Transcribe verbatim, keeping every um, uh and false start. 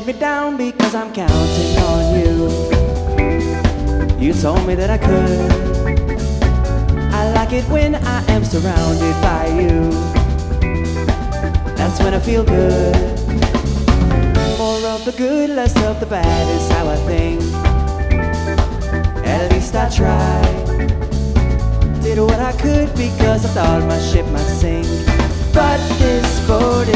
me down because I'm counting on you. You told me that I could. I like it when I am surrounded by you. That's when I feel good. More of the good, less of the bad is how I think. At least I tried. Did what I could because I thought my ship might sink. But this boat